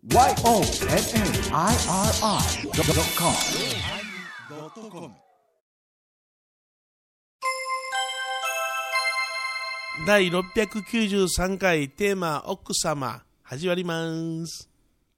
YONNIRI.com 第693回テーマ奥様始まります。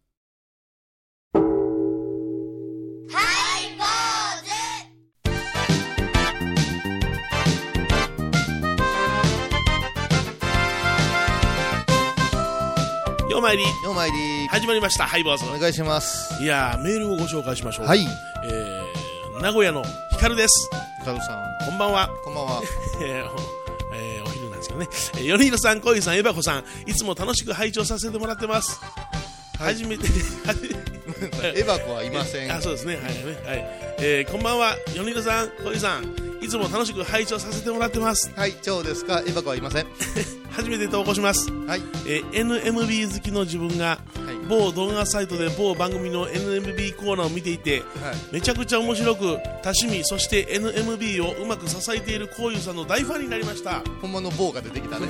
ようまいり始まりました。ハイボーズお願いします。 いやメールをご紹介しましょう。 はい、 名古屋のヒカルです。 ヒカルさんこんばんは。 こんばんは。 お昼なんですけどね。米広さん、小井さん、エバコさん、いつも楽しく拝聴させてもらってます。 はい、 初めてエバコはいません。 そうですね。はい、こんばんは。米広さん、小井さん、いつも楽しく拝聴させてもらってます。 はい、蝶ですか。エバコはいません。 初めて投稿します。 はい、 NMB 好きの自分が、某動画サイトで某番組の NMB コーナーを見ていて、めちゃくちゃ面白く多趣味、そして NMB をうまく支えているこういうさんの大ファンになりました。 ほんまの某が出てきたね。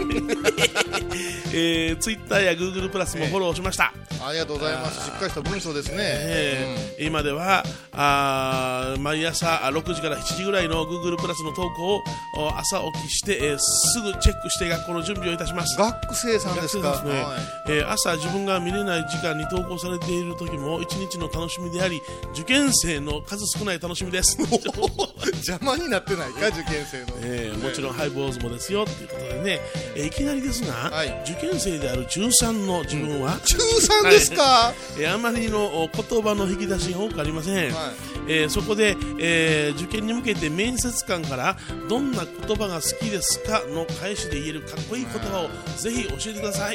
Twitter や Google プラスもフォローしました。 ありがとうございます。しっかりした文章ですね。 今では毎朝6時から7時ぐらいの Google プラスの投稿を朝起きして、すぐチェックして学校の準備をいたします。 学生さんですか。 朝自分が見れない時間に投稿されている時も一日の楽しみであり、受験生の数少ない楽しみです。 邪魔になってないか、受験生の。 もちろんハイボーズもですよということでね、いきなりですが、受験生である中3の自分は、 中3ですか。 あまりの言葉の引き出しが多くありません。そこで、受験に向けて面接官からどんな言葉が好きですかの返しで言えるかっこいい言葉をぜひ教えてください。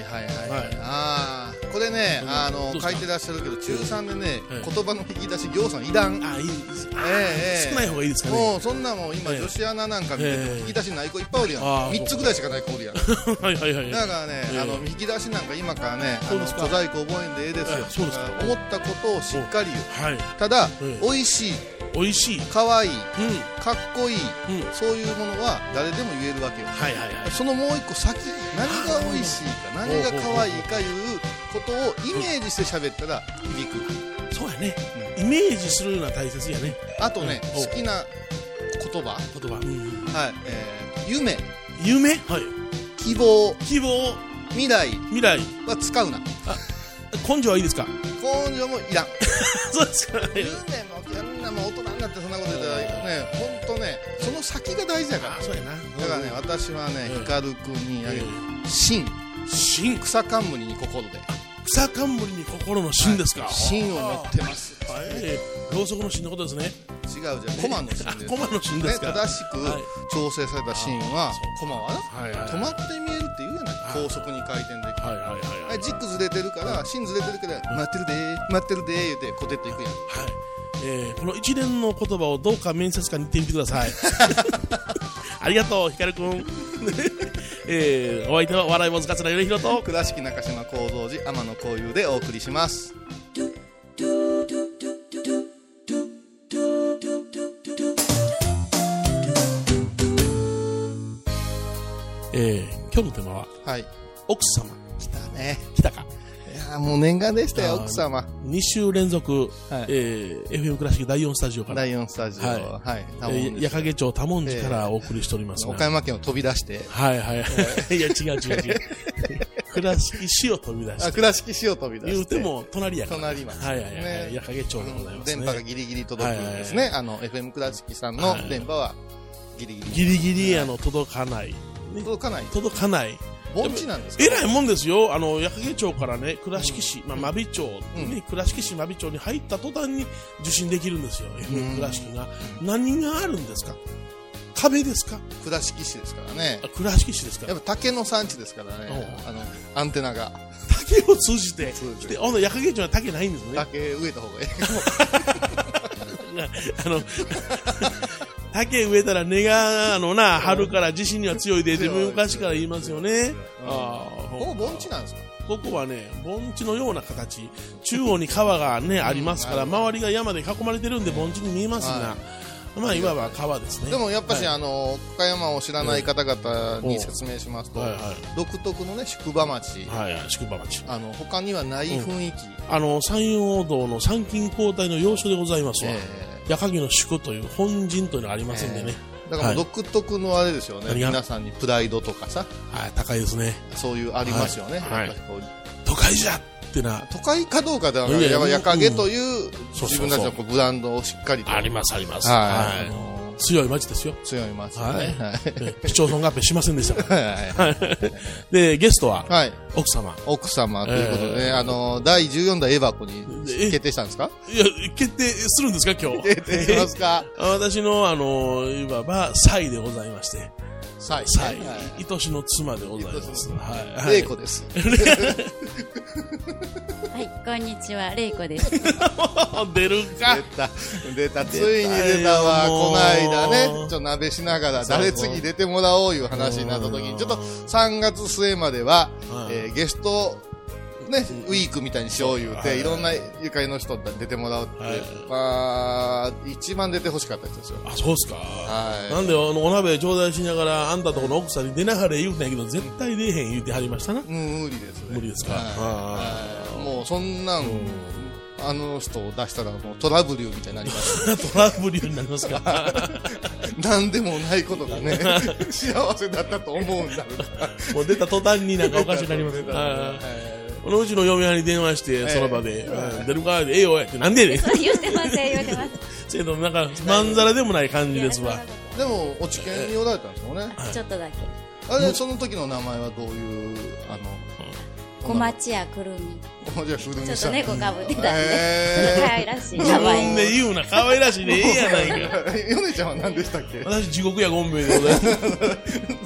これね、書いてらっしゃるけど、中3でね、言葉の引き出しぎょうさんいらん。 いいです少ない方がいいですかね。 もうそんなもん今、女子アナなんか見て引き出しない子いっぱいおるやん。3つぐらいしかない子おるやん。だからね、引き出しなんか今からね、小細工覚えんでええですよ。思ったことをしっかり言う。ただ美味しい、可愛い、かっこいい、そういうものは誰でも言えるわけよ。そのもう一個先、何が美味しいか、何が可愛いかいうことをイメージして喋ったら響く。 そうやね。イメージするのは大切やね。 あとね、好きな言葉、夢、希望、未来は使うな。 根性はいいですか。 根性もいらん。 そうですか。 夢もやんな、も大人になってそんなこと言ったらね、本当ね、その先が大事だから。 そうやな。 だからね、私はね、ヒカル君にあげる芯、草冠に心で。 草冠に心の芯ですか。 芯を持ってます。 ろうそくの芯のことですね。 違うじゃん、コマの芯です。 コマの芯ですか。 正しく調整された芯は、コマは止まって見えるって言うじゃない。高速に回転できる。軸ずれてるから、芯ずれてるから待ってるでー言うてコテッといくやん。 この一連の言葉をどうか面接官に言ってみてください。ありがとう、ヒカル君。お相手は笑い坊主桂米広と倉敷中島幸三寺天野幸雄でお送りします。 今日のテーマは、奥様。 来たね。 来たか。 いやもう念願でしたよ、奥様。 2週連続、FM 倉敷第4スタジオから。 第4スタジオ。 矢掛町多文字からお送りしておりますが。 岡山県を飛び出して。 いや、違う。倉敷市を飛び出して。 倉敷市を飛び出して。 言うても、隣やから。 隣町。 矢掛町でございますね。 電波がギリギリ届くんですね。FM 倉敷さんの電波はギリギリ。 ギリギリ、届かない。届かない。 盆地なんですか。 えらいもんですよ。矢掛町からね、倉敷市、真備町に、倉敷市真備町に入った途端に受信できるんですよ。FM 倉敷が。何があるんですか。壁ですか。 倉敷市ですからね。 倉敷市ですか。 やっぱ竹の産地ですからね。アンテナが。 竹を通じて。で、矢掛町は竹ないんですね。 竹植えた方がいい。 竹植えたら根が春から地震には強いで自分昔から言いますよね。 ここ盆地なんですか。 ここはね、盆地のような形、中央に川がね、ありますから、周りが山で囲まれてるんで盆地に見えますが、 まあいわば川ですね。 でもやっぱし、深山を知らない方々に説明しますと、独特のね宿場町、 宿場町、 他にはない雰囲気、 山陽道の参勤交代の要所でございますわ。矢影の宿という本陣というのがありませんでね。 だから独特のあれですよね。皆さんにプライドとかさ、 高いですね。 そういうありますよね。 都会じゃってな。 都会かどうかではなく、矢影という自分たちのブランドをしっかりと。 あります。強い町ですよ。 強い町。 市町村合併しませんでしたから。で、ゲストは、奥様。 奥様ということでね、第14代エバコに決定したんですか？ いや、決定するんですか、今日。 決定しますか？ 私の、いわば、妻でございまして。妻。愛しの妻でございます。 玲子です。 はい、こんにちは、玲子です。 出るか。 出た。ついに出たわ。こないだね、ちょっと鍋しながら、誰次出てもらおういう話になった時に、ちょっと3月末までは、ゲスト、ね、ウィークみたいにしよう言うて、いろんなゆかりの人出てもらうって、まあ、一番出てほしかった人ですよ。 そうっすか。なんで、お鍋頂戴しながら、あんたとこの奥さんに出ながら言うたんやけど、絶対出えへん言うてはりましたな。 無理ですね。 無理ですか。 もう、そんなん、あの人を出したら、もうトラブルみたいになります。 トラブルになりますか。 なんでもないことがね、幸せだったと思うんだろう。 もう出た途端になんかおかしくなります。このうちの嫁はんに電話して、その場で、出るか、ええよ、ってなんでね。 言ってます。 けど、なんか、まんざらでもない感じですわ。 でも、お知見におられたんですよね。 ちょっとだけ。 あれ、その時の名前はどういう、 小町屋くるみ。 小町屋くるみちょっさん。 と猫かぶってたんで、可愛らしい名前。 自分で言うな、可愛らしいでええやないか。 ヨネちゃんは何でしたっけ？ 私、地獄屋ゴンベイでございます。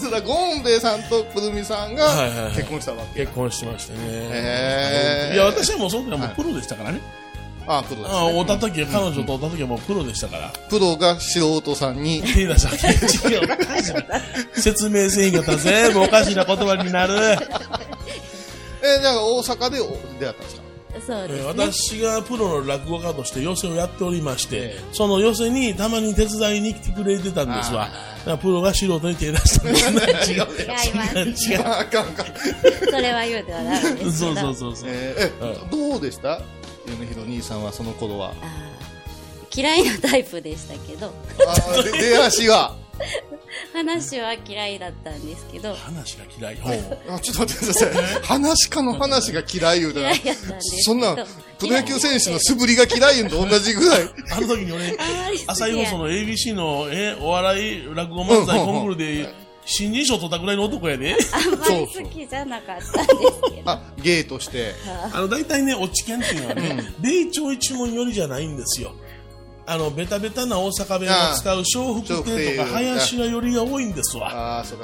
それゴンベイさんとくるみさんが結婚したわけ。 結婚してましてね。いや、私はもうその時はもうプロでしたからね。 プロです。 会った時は、彼女と会った時はもうプロでしたから。 プロが素人さんに。 手出した。違う、おかしいな。説明せんかったら全部おかしいな言葉になる。 じゃあ大阪で出会ったんですか？ そうですね。 私がプロの落語家として寄席をやっておりまして、その寄席にたまに手伝いに来てくれてたんですわ。だからプロが素人に手出したんです。違う。 違う。 あかん。 それは言うてはダメですけど。 そう。 どうでした米広兄さんはその頃は？ 嫌いなタイプでしたけど。 出足は話は嫌いだったんですけど。 話が嫌い。 ちょっと待ってください。話家の話が嫌い言うたら、そんなプロ野球選手の素振りが嫌い言うと同じぐらい。 あの時に俺、朝日放送の ABC のお笑い落語漫才コンクールで新人賞取ったぐらいの男やで。 あんまり好きじゃなかったんですけど。 芸として。 大体ね、落ち研っていうのはね、米朝一門よりじゃないんですよ。ベタベタな大阪弁を使う笑福亭とか林家よりが多いんですわ。 そうか。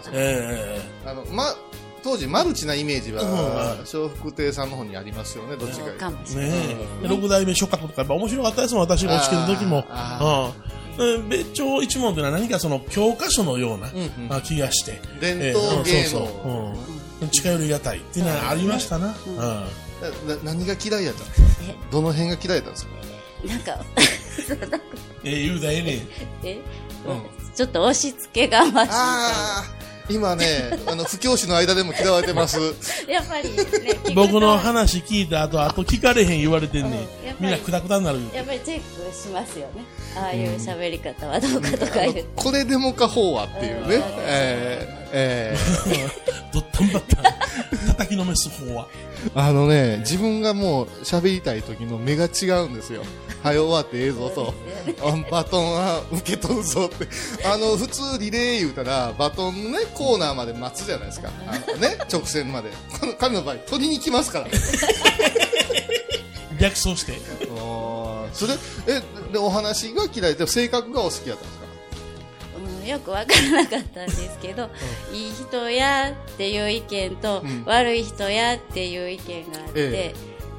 当時マルチなイメージは笑福亭さんの方にありますよね。どっちがいいね。六代目諸葛とかやっぱ面白かったですもん。私が落ち研の時も。米朝一門というのは何かその教科書のような気がして。 伝統芸能。 近寄りがたいっていうのはありましたな。 何が嫌いやったんですか？どの辺が嫌いやったんですか？ なんか言うたらええねん。 ちょっと押し付けがましい。 今ね、不教師の間でも嫌われてます。 やっぱりね、 僕の話聞いた後聞かれへん言われてんねん。みんなクタクタになる。 やっぱりチェックしますよね。ああいう喋り方はどうかとか言う。 これでもかほうはっていうね。 どったんばったん。叩きのめす方は。 自分がもう喋りたい時の目が違うんですよ。早終わってええぞと。バトンは受け取るぞって。普通リレー言うたら、バトンのね、コーナーまで待つじゃないですか。ね、直線まで。彼の場合、取りに来ますからね。 逆走して。 それ、で、お話が嫌いで、性格がお好きだったんですか？ よくわからなかったんですけど、いい人やっていう意見と、悪い人やっていう意見があって、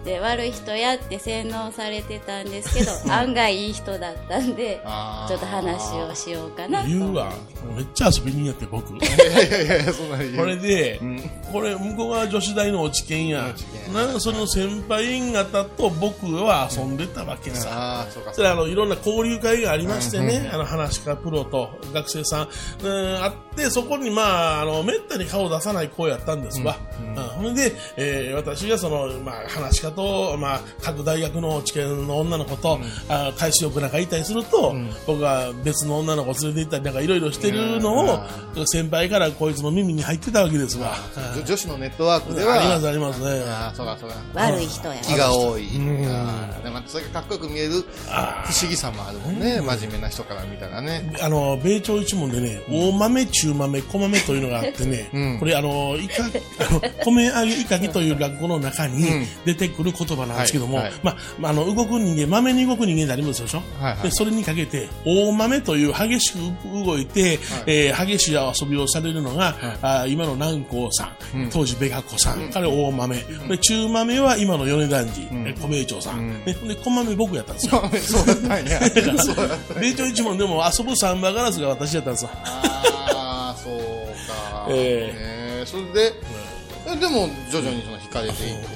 で悪い人やって洗脳されてたんですけど案外いい人だったんでちょっと話をしようかなと。 言うわ、めっちゃ遊びにやって僕。 いやそんなにこれで、これ向こうが女子大の落ち研や、その先輩方と僕は遊んでたわけさ。それいろんな交流会がありましてね、話し家プロと学生さん、あって、そこにめったに顔を出さない子やったんですわ。ほんで、私が話し家と、各大学の知見の女の子と、海水浴なんか行ったりすると、僕は別の女の子連れて行ったりなんかいろいろしてるのを、先輩からこいつの耳に入ってたわけですわ。 女子のネットワークではありますね。 そうだ悪い人や。 気が多い。でもそれがかっこよく見える不思議さもあるもんね。真面目な人から見たらね。 米朝一門でね、大豆、中豆、小豆というのがあってね、これ米揚げイカゲという落語の中に出てくる言葉なんですけども、動く人間、豆に動く人間でありますでしょ。でそれにかけて、大豆という激しく動いて、激しい遊びをされるのが、今の南光さん、当時ベガ子さん、彼大豆。で中豆は今の米團次、小米朝さん。で小豆僕やったんですよ。 そうだったんや。 米朝一門でも遊ぶサンバガラスが私やったんですよ。 そうか。それで、でも徐々に惹かれていって。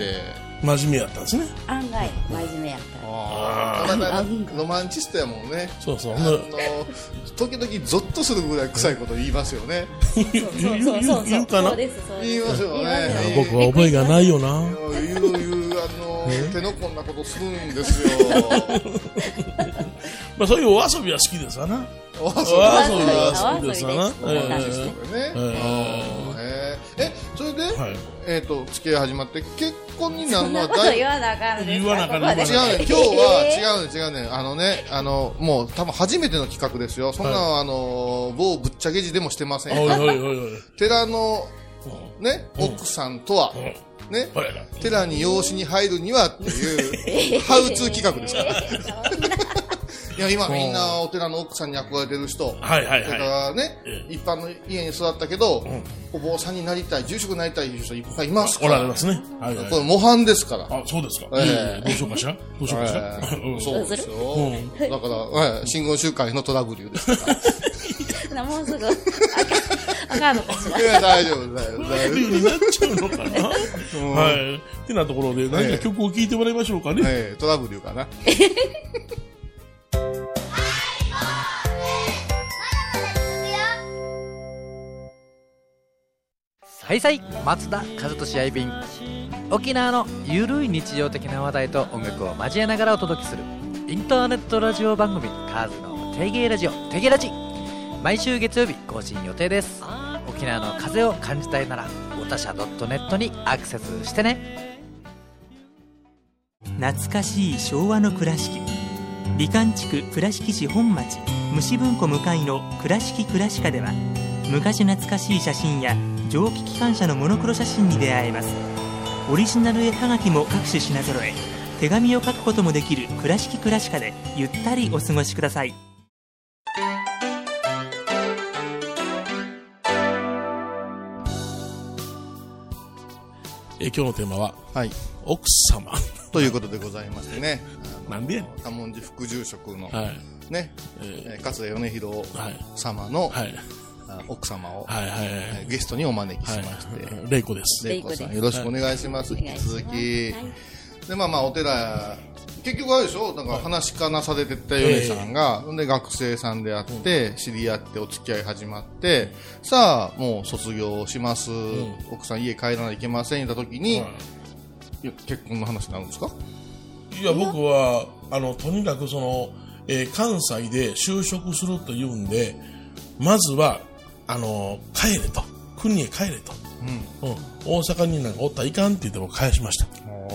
真面目やったんですね。 案外真面目やった。 ロマンチストやもんね。 そう。 時々ゾッとするぐらい臭いこと言いますよね。 言うかな。 言いますよね。 僕は覚えがないよな。 言う手の込んだことするんですよ。 そういうお遊びは好きですわな。 お遊びは好きですわな。 それで、付き合い始まって結婚になるのは言わなあかんです。 言わなあかんね。 今日は違うね。もう多分初めての企画ですよ。そんな某ぶっちゃけ字でもしてませんから。寺のね奥さんとはね寺に養子に入るにはっていうハウツー企画ですから。いや今みんなお寺の奥さんに憧れてる人、それからね一般の家に育ったけどお坊さんになりたい、住職になりたい人いっぱいいますから。 おられますね。 これ模範ですから。 あ、そうですか。どうしようかしら。 そうですよ。だから真言宗会のトラブルですから。 もうすぐあかんのかしら。 いや大丈夫大丈夫。 になっちゃうのかな。はい。ってなところで何か曲を聴いてもらいましょうかね。 トラブルかな。 はいさい、松田和俊愛便。沖縄のゆるい日常的な話題と音楽を交えながらお届けするインターネットラジオ番組カーズのテゲラジオ、テゲラジ。毎週月曜日更新予定です。沖縄の風を感じたいならおたしゃ .net にアクセスしてね。 懐かしい昭和の倉敷、美観地区倉敷市本町虫文庫向かいの倉敷倉歯科では昔懐かしい写真や蒸気機関車のモノクロ写真に出会えます。オリジナル絵はがきも各種品揃え、手紙を書くこともできる倉敷倉歯科でゆったりお過ごしください。 今日のテーマは、奥様ということでございましてね。 なんで多文字副住職のね、勝米広様の奥様をゲストにお招きしまして、 玲子です。 玲子さんよろしくお願いします。引き続きでお寺結局あれでしょ、なんか話し家なされてた米さんが、で学生さんであって知り合ってお付き合い始まって、さあもう卒業します、奥さん家帰らないといけません言った時に、結婚の話になるんですか？ いや僕はとにかく関西で就職するというんで、まずは帰れと、国へ帰れと、大阪になんかおったらいかんって言っても返しました。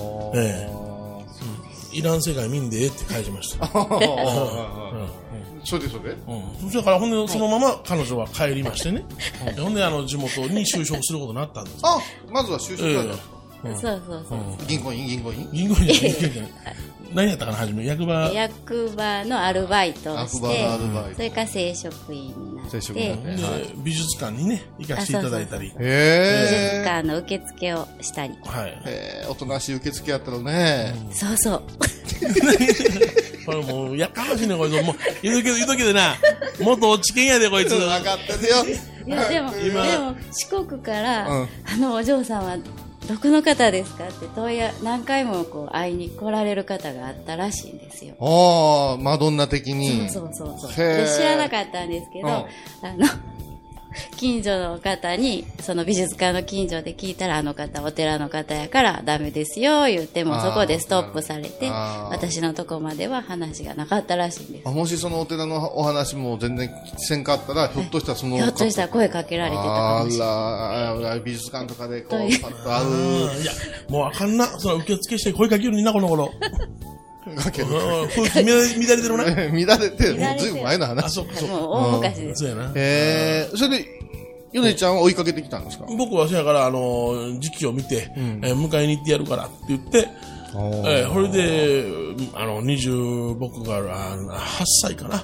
いらん世界見んでって返しました。 それでだからほんでそのまま彼女は帰りましてね。ほんで地元に就職することになったんです。 まずは就職なんですか？ そう銀行員じゃない。 何やったかな、初め役場のアルバイトをして、それから正職員になって、 美術館にね行かせていただいたり、 美術館の受付をしたり、 おとなしい受付やったのね。 そうそう。 これもうやかましいねこいつ。もう言うとけでな、元落ち研やでこいつ。 分かったでよ。 いやでも四国から、お嬢さんはどこの方ですかって何回もこう会いに来られる方があったらしいんですよ。 マドンナ的に。 そうで知らなかったんですけど、近所の方に、その美術館の近所で聞いたら、あの方お寺の方やからダメですよ言っても、そこでストップされて、私のとこまでは話がなかったらしいんです。 もしそのお寺のお話も全然せんかったら、ひょっとしたらその、 ひょっとしたら声かけられてたかもしれない。 美術館とかでこうパッと会う。 いやもうあかんな、その受付して声かけるにな、この頃。空気乱れてるな。 乱れてる。もうずいぶん前の話。 そう大昔です。 そうやな。 それで、ヨネちゃんは追いかけてきたんですか？ 僕はそやから、時期を見て、迎えに行ってやるからって言って、それで、僕が8歳かな。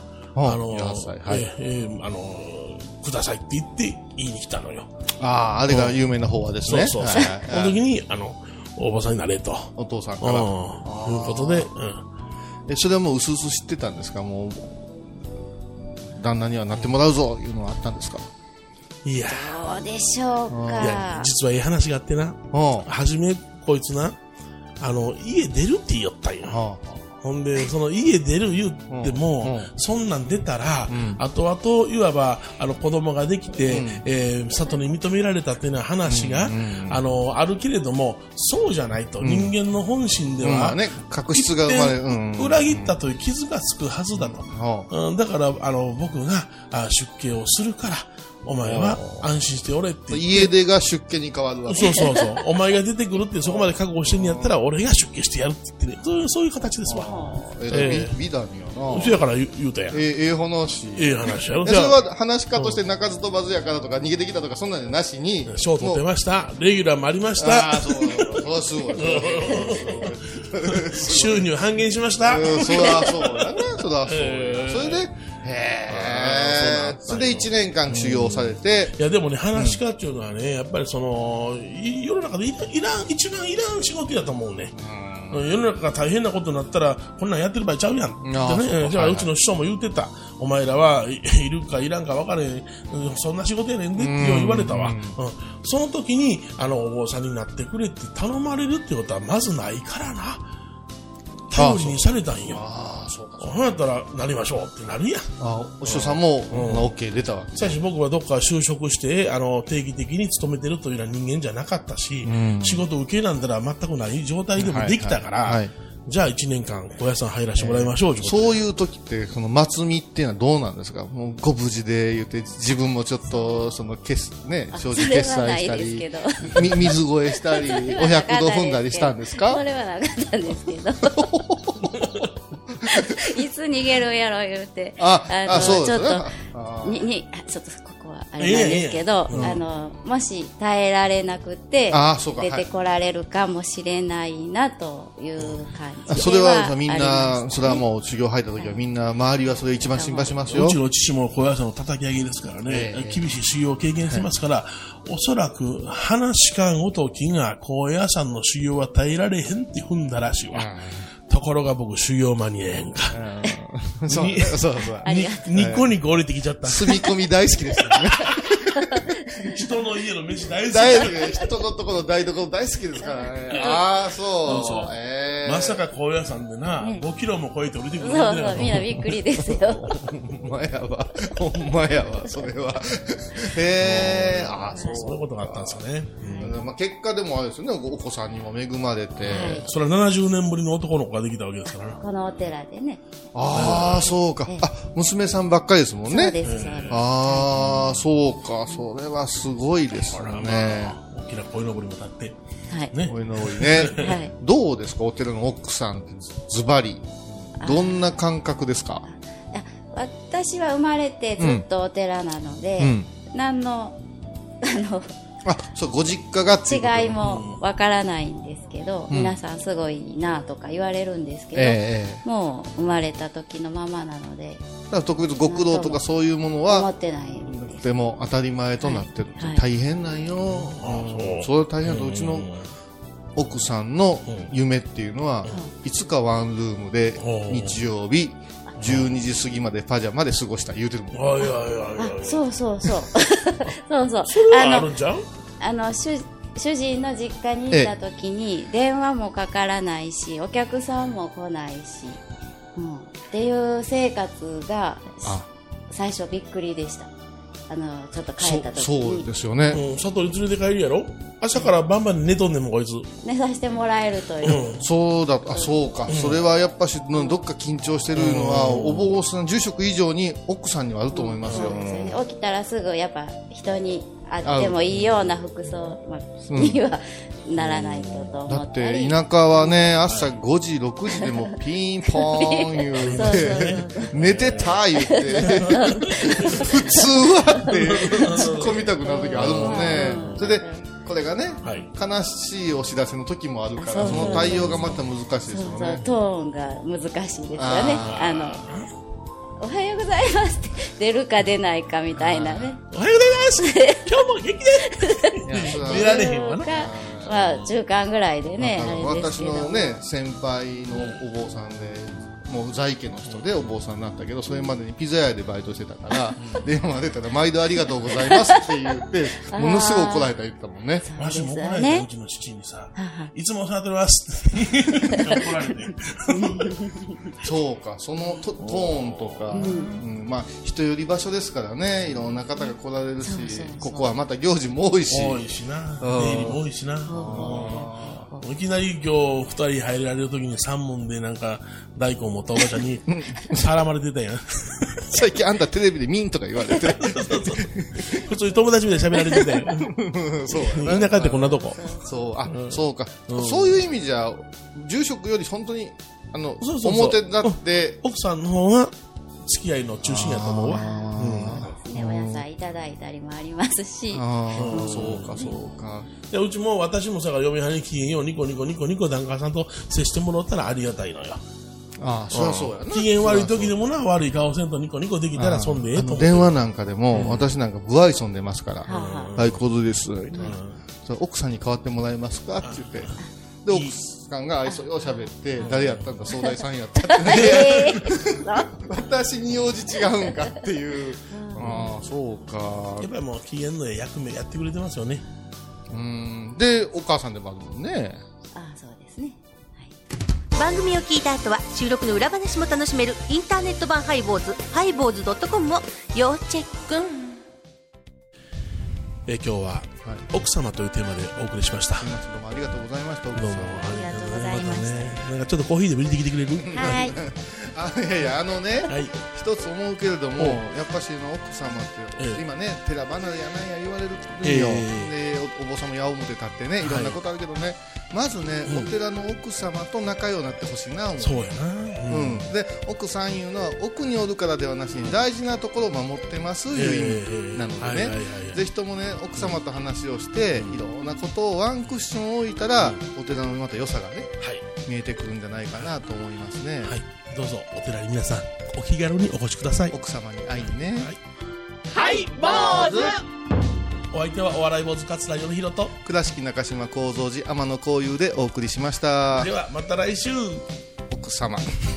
8歳。 くださいって言って言いに来たのよ。 あれが有名な法話ですね。 そう。その時に、おばさんになれと。 お父さんから。いうことで、 それはもう薄々知ってたんですか？もう、旦那にはなってもらうぞ、いうのはあったんですか？ いや。 どうでしょうか。 いや、実はいい話があってな。はじめ、こいつな、家出るって言いよったんよ。ほんで、その家出る言っても、そんなん出たら、後々、いわば、子供ができて、里に認められたっていうような話が、あるけれども、そうじゃないと。人間の本心では、 確執が生まれる。 裏切ったという傷がつくはずだと。だから、僕が出家をするから、お前は安心しておれって言って。 家出が出家に変わるわけ。 そう。お前が出てくるってそこまで覚悟してんやったら、俺が出家してやるって言ってね。そういう形ですわ。 美談やな。 そやから言うたやん。 話やろ。 それは話し家として鳴かず飛ばずやからとか逃げてきたとかそんなんじゃなしに。 賞取ってました。レギュラーもありました。 そうすごい。 収入半減しました。 そらそうだね。それで、それで1年間修行されて。 いやでもね、話し家っていうのはね、やっぱりその、世の中で一番いらん仕事やと思うね。世の中が大変なことになったら、こんなんやってる場合ちゃうやん。じゃあうちの師匠も言うてた。お前らはいるかいらんか分からへん。そんな仕事やねんでって言われたわ。その時に、お坊さんになってくれって頼まれるってことはまずないからな。頼りにされたんよ。そうやったらなりましょうってなるやん。 お師匠さんも、OK 出たわけ。 最初僕はどっか就職して、定期的に勤めてるというような人間じゃなかったし、仕事受けなんだら全くない状態でもできたから、じゃあ1年間小屋さん入らせてもらいましょう。 そういう時って、その末見っていうのはどうなんですか？もうご無事で言って、自分もちょっと、正直決済したり、水越えしたり、お百度踏んだりしたんですか？ それはなかったんですけど。いつ逃げるんやろ言うて、ちょっとここはあれなんですけど、もし耐えられなくて出てこられるかもしれないなという感じで。 それはみんな、それはもう修行入った時はみんな周りはそれ一番心配しますよ。 うちの父も小屋さんの叩き上げですからね、厳しい修行を経験してますから、おそらく話かごときが高野山の修行は耐えられへんって踏んだらしいわ。ところが僕修行マニアやんか。 そう。 ニコニコ降りてきちゃった。 住み込み大好きですよね。 人の家の飯大好き。 人のところ台所大好きですからね。そう。 まさか高野山でな、5キロも超えて降りてくるんだよ。そう、みんなびっくりですよ。 ほんまやわ、それは。 そういうことがあったんですよね。 結果でもあれですよね、お子さんにも恵まれて。 それは70年ぶりの男の子ができたわけですからね。 このお寺でね。 そうか。娘さんばっかりですもんね。 そうです。 そうか。それはすごいですね。 大きな鯉のぼりも立って。 鯉のぼりね。どうですか、お寺の奥さんってズバリ。どんな感覚ですか？ 私は生まれてずっとお寺なので、何の、 そう、ご実家がっていうこと違いもわからないんですけど、皆さんすごいなとか言われるんですけど、もう生まれた時のままなので、 だから特別極道とかそういうものは思ってないんです。 でも当たり前となってる、大変なんよ。それは大変だと、うちの奥さんの夢っていうのは、いつかワンルームで日曜日12時過ぎまでパジャマで過ごした言うてるもん。 そうそうそうそうそう。 それはあるんちゃう？ 主人の実家にいた時に電話もかからないし、お客さんも来ないし、っていう生活が最初びっくりでした。ちょっと帰った時に。 そうですよね。 里に連れて帰るやろ。朝から晩まで寝とんねんもんこいつ。 寝させてもらえるという。 そうだ、そうか。それはやっぱしどっか緊張してるのは、お坊さん住職以上に奥さんにはあると思いますよ。 起きたらすぐやっぱ人に会ってもいいような服装にはならないと思ったり。 だって田舎はね、朝5時6時でもピンポーン言うて寝てた言うて普通はって突っ込みたくなる時あるもんね。それでこれがね、悲しいお知らせの時もあるから、その対応がまた難しいですよね。 トーンが難しいですよね。おはようございますって出るか出ないかみたいなね。 おはようございます今日も元気です出られへんわな。 中間ぐらいでね。 私のね、先輩のお坊さんで、もう在家の人でお坊さんになったけど、それまでにピザ屋でバイトしてたから電話出たら毎度ありがとうございますって言ってものすごい怒られた言ったもんね。 わしも怒られた、うちの父にさ、いつもお世話になってますって怒られてそうか、そのトーンとか、まあ人より場所ですからね、いろんな方が来られるし、ここはまた行事も多いしな、出入りも多いしな。いきなり今日2人入られるときに3問でなんか大根を持ったおばちゃんに絡まれてたやん最近あんたテレビでミンとか言われて普通に友達みたいに喋られてたやんそう田舎ってこんなとこ。 そうか、そういう意味じゃ住職より本当に表だって奥さんの方が付き合いの中心やと思うわ。 お野菜いただいたりもありますし。 そうかそうか。 うちも私もさ、嫁はんに機嫌ようニコニコニコニコ檀家さんと接してもらったらありがたいのよ。 そりゃそうやな。 機嫌悪い時でもな、悪い顔せんとニコニコできたらそんでええと思う。 電話なんかでも、私なんか不愛想出ますから、はいこうですみたいな、奥さんに代わってもらえますかって言って、で奥さんが愛想よう喋って、誰やったんだ、総大さんやったってね私に用事違うんかっていう。そうか。 やっぱりもう機嫌の役目やってくれてますよね。 でお母さんでもあるもんね。 そうですね。 番組を聞いた後は収録の裏話も楽しめるインターネット版ハイボーズ、ハイボーズ.com を要チェック。 今日は奥様というテーマでお送りしました。 どうもありがとうございました。 ありがとうございました。 なんかちょっとコーヒーでも入れてきてくれる？ はい。 いや一つ思うけれども、やっぱし奥様って今ね、寺離れやなんや言われるんよ。でお坊さんも矢面立ってね、いろんなことあるけどね、まずね、お寺の奥様と仲良くなってほしいな思う。 そうやな。 で奥さんいうのは奥におるからではなしに大事なところを守ってますいう意味なのでね、ぜひともね奥様と話をしていろんなことをワンクッション置いたら、お寺のまた良さがね、見えてくるんじゃないかなと思いますね。 どうぞお寺に皆さんお気軽にお越しください。 奥様に会いにね。 はい坊主。お相手はお笑い坊主桂米宏と倉敷中島幸三寺天野幸雄でお送りしました。 ではまた来週。 奥様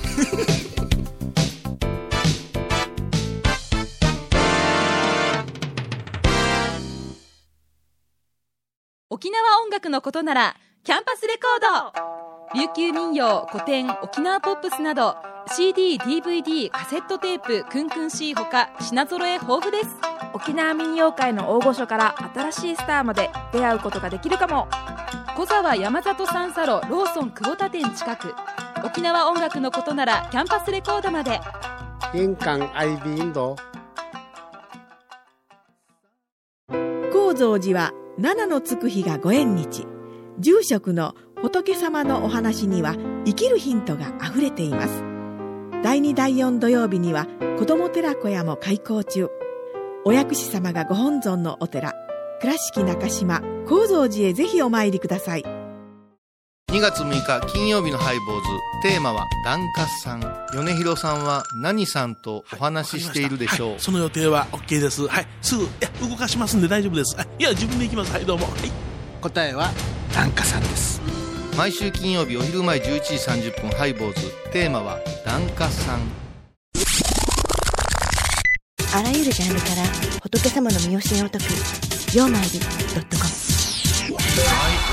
沖縄音楽のことならキャンパスレコード。琉球民謡、古典、沖縄ポップスなど CD、DVD、カセットテープ、クンクン C ほか品揃え豊富です。 沖縄民謡界の大御所から新しいスターまで出会うことができるかも。 小沢山里三佐路ローソン久保田店近く。沖縄音楽のことならキャンパスレコードまで。 印鑑 IB インド。 高蔵寺は七のつく日がご縁日。住職の仏様のお話には生きるヒントがあふれています。第2第4土曜日には子ども寺小屋も開校中。お薬師様がご本尊のお寺、 倉敷中島・高蔵寺へぜひお参りください。 2月6日金曜日のハイボーズ、テーマは檀家さん。米広さんは何さんとお話ししているでしょう。 その予定は OK です。はい、すぐ動かしますんで大丈夫です。いや、自分で行きます。はい、どうも。はい、 答えは檀家さんです。 毎週金曜日お昼前11時30分ハイボーズ、テーマは檀家さん。 あらゆるジャンルから仏様の身教えを説く曜マイル.com。